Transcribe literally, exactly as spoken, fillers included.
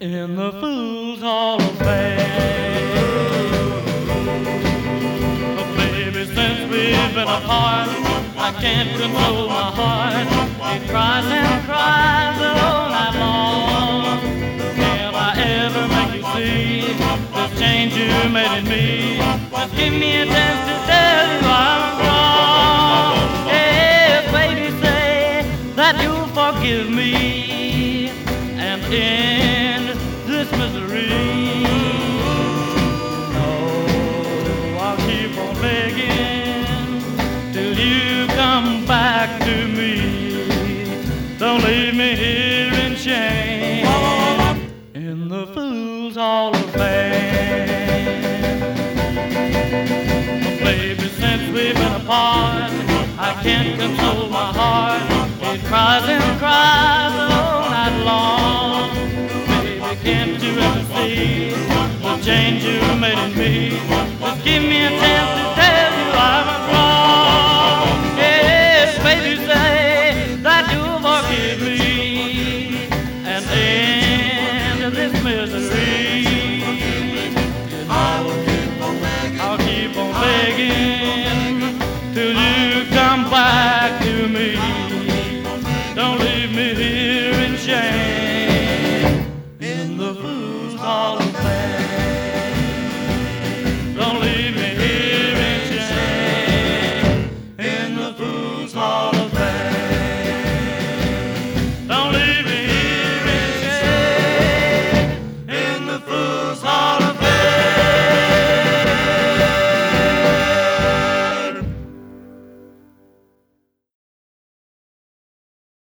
in the Fools Hall of Fame. But baby, since we've been apart, I can't control my heart. It cries and cries all night long. Can I ever make you see this change you made in me? Just give me a chance to tell you I'm wrong. Yeah, baby, say that you'll forgive me and end this misery. No, I'll keep on begging till you come back to me. Don't leave me here in shame in the Fools Hall of Fame. Baby, since we've been apart, I can't console my heart. It cries and cries all night long. Baby, can't you ever see the change you made in me? Just give me a chance to